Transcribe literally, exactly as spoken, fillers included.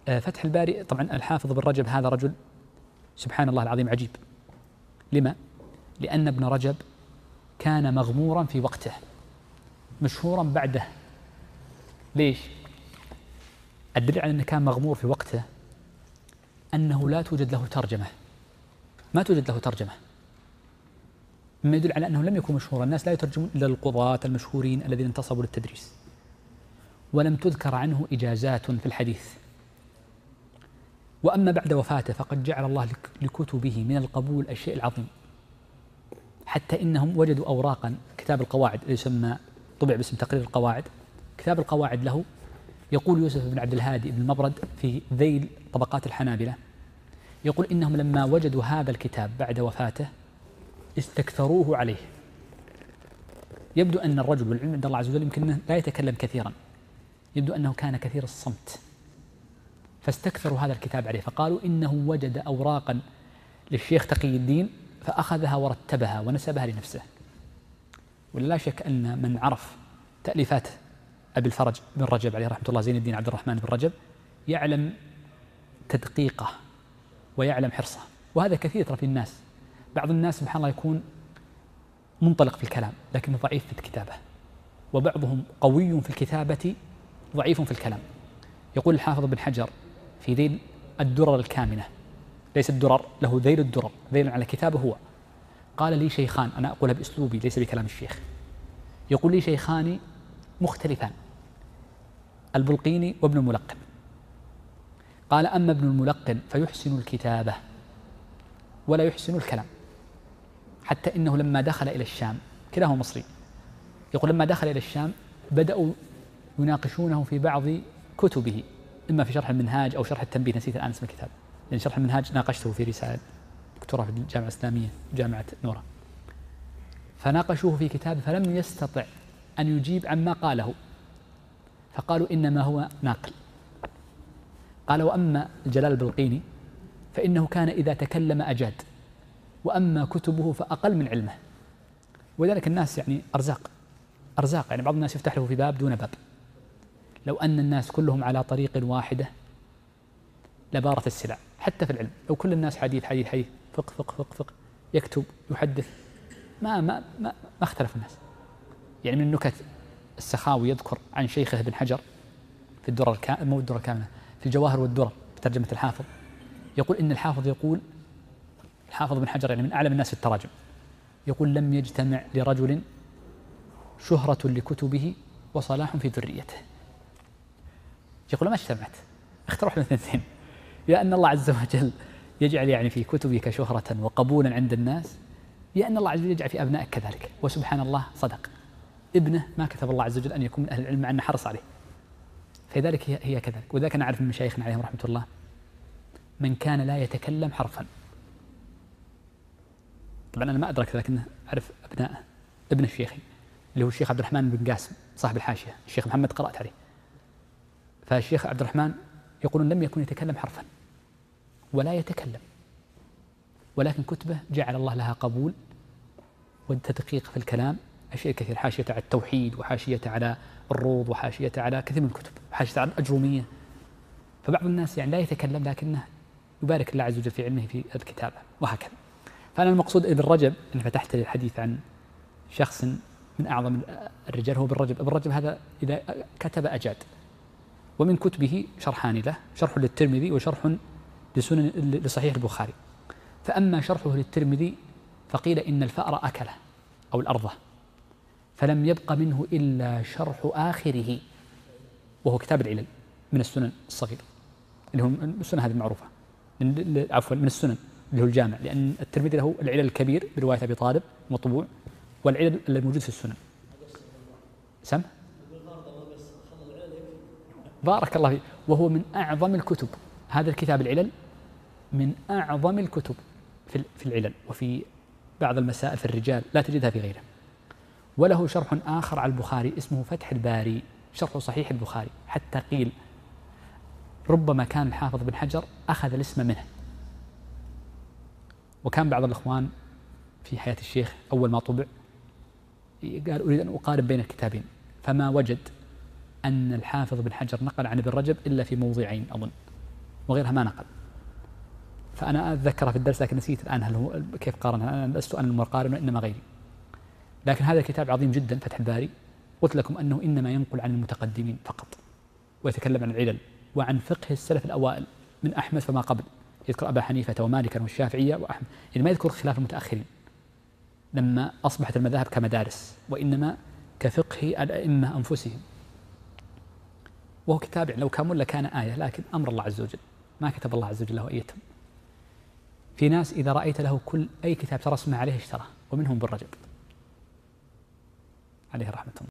فتح الباري طبعا الحافظ بن رجب هذا رجل سبحان الله العظيم عجيب. لما؟ لأن ابن رجب كان مغمورا في وقته مشهورا بعده. ليش؟ الدليل على أنه كان مغمور في وقته أنه لا توجد له ترجمة، ما توجد له ترجمة، مما يدل على أنه لم يكن مشهورا. الناس لا يترجمون إلا القضاة المشهورين الذين انتصبوا للتدريس، ولم تذكر عنه إجازات في الحديث. وأما بعد وفاته فقد جعل الله لكتبه من القبول الشيء العظيم، حتى إنهم وجدوا أوراقا. كتاب القواعد يسمى طبع باسم تقرير القواعد، كتاب القواعد له يقول يوسف بن عبد الهادي بن المبرد في ذيل طبقات الحنابلة، يقول إنهم لما وجدوا هذا الكتاب بعد وفاته استكثروه عليه. يبدو أن الرجل والعلم عند الله عز وجل يمكن أنه لا يتكلم كثيرا، يبدو أنه كان كثير الصمت، فاستكثروا هذا الكتاب عليه، فقالوا إنه وجد أوراقا للشيخ تقي الدين فأخذها ورتبها ونسبها لنفسه. ولا شك أن من عرف تأليفات أبي الفرج بن رجب عليه رحمة الله زين الدين عبد الرحمن بن رجب يعلم تدقيقه ويعلم حرصه، وهذا كثير في الناس. بعض الناس سبحان الله يكون منطلق في الكلام لكنه ضعيف في الكتابة، وبعضهم قوي في الكتابة ضعيف في الكلام. يقول الحافظ بن حجر في ذيل الدرر الكامنة، ليس الدرر، له ذيل الدرر، ذيل على كتابه هو، قال لي شيخان، أنا أقولها بأسلوبي ليس بكلام الشيخ، يقول لي شيخان مختلفان، البلقيني وابن الملقن. قال أما ابن الملقن فيحسن الكتابة ولا يحسن الكلام، حتى إنه لما دخل إلى الشام، كلاهما مصري، يقول لما دخل إلى الشام بدأوا يناقشونه في بعض كتبه، إما في شرح المنهاج أو شرح التنبيه، نسيت الآن اسم الكتاب، لأن شرح المنهاج ناقشته في رسالة دكتوراه في الجامعة الإسلامية جامعة نورة، فناقشوه في كتابه فلم يستطع أن يجيب عما قاله، فقالوا إنما هو ناقل. قال وأما جلال البلقيني فإنه كان إذا تكلم أجاد، وأما كتبه فأقل من علمه. ولذلك الناس يعني أرزاق أرزاق، يعني بعض الناس يفتح له في باب دون باب. لو أن الناس كلهم على طريق واحدة لبارت السلع، حتى في العلم. لو كل الناس حديث حديث حديث فقه فقه فقه فقه يكتب يحدث ما ما ما, ما اختلف الناس. يعني من النكت السخاوي يذكر عن شيخه ابن حجر في الدرر الكامنة، مو الدرر الكامنة، في الجواهر والدرر بترجمة الحافظ، يقول إن الحافظ يقول الحافظ ابن حجر يعني من أعلم الناس في التراجم، يقول لم يجتمع لرجل شهرة لكتبه وصلاح في ذريته. يقول ما اجتمعت، اختار واحد من الاثنين، يا أن الله عز وجل يجعل يعني في كتبك شهرة وقبولا عند الناس، يا أن الله عز وجل يجعل في أبنائك كذلك. وسبحان الله صدق، ابنه ما كتب الله عز وجل أن يكون من أهل العلم مع أنه حرص عليه، فلذلك هي, هي كذلك. وذلك أنا أعرف من مشايخنا عليهم رحمة الله من كان لا يتكلم حرفا. طبعا أنا ما أدرك، لكن أعرف أبنائه، ابن الشيخ اللي هو الشيخ عبد الرحمن بن قاسم صاحب الحاشية، الشيخ محمد قرأت عليه، فالشيخ عبد الرحمن يقولون لم يكن يتكلم حرفا ولا يتكلم، ولكن كتبه جعل الله لها قبول والتدقيق في الكلام، أشياء كثير، حاشية على التوحيد وحاشية على الروض وحاشية على كثير من الكتب وحاشية على الأجرومية. فبعض الناس يعني لا يتكلم لكنه يبارك الله عز وجل في علمه في الكتابة وهكذا. فأنا المقصود ابن رجب أن فتحت الحديث عن شخص من أعظم الرجال هو ابن رجب. ابن رجب هذا إذا كتب أجاد، ومن كتبه شرحان له، شرح للترمذي وشرح لسنن لصحيح البخاري. فأما شرحه للترمذي فقيل إن الفأر أكله أو الأرض، فلم يبق منه إلا شرح آخره وهو كتاب العلل من السنن الصغير اللي هو السنن هذه المعروفة، عفوا من السنن اللي هو الجامع، لأن الترمذي له العلل الكبير برواية أبي طالب مطبوع، والعلل الموجود في السنن. سم بارك الله فيك. وهو من أعظم الكتب، هذا الكتاب العلل من أعظم الكتب في العلل وفي بعض المسائل في الرجال لا تجدها في غيره. وله شرح آخر على البخاري اسمه فتح الباري، شرح صحيح البخاري، حتى قيل ربما كان الحافظ بن حجر أخذ الاسم منه. وكان بعض الإخوان في حياة الشيخ أول ما طبع قال أريد أن أقارب بين الكتابين، فما وجد أن الحافظ بن حجر نقل عن ابن رجب إلا في موضعين أظن، وغيرها ما نقل. فأنا أتذكر في الدرس لكن نسيت الآن هل هو كيف قارنها. أنا لست أنا المقارن وإنما غيري. لكن هذا الكتاب عظيم جدا فتح الباري، قلت لكم أنه إنما ينقل عن المتقدمين فقط ويتكلم عن العلل وعن فقه السلف الأوائل من أحمد فما قبل، يذكر أبا حنيفة ومالكا والشافعية وأحمد، يعني ما يذكر خلاف المتأخرين لما أصبحت المذاهب كمدارس، وإنما كفقه الأئمة أنفسهم. وهو كتاب لو كامل لكان آية، لكن أمر الله عز وجل ما كتب الله عز وجل له أن يتم. في ناس إذا رأيت له كل أي كتاب ترى اسمه عليه اشتراه، ومنهم ابن رجب عليه رحمة الله.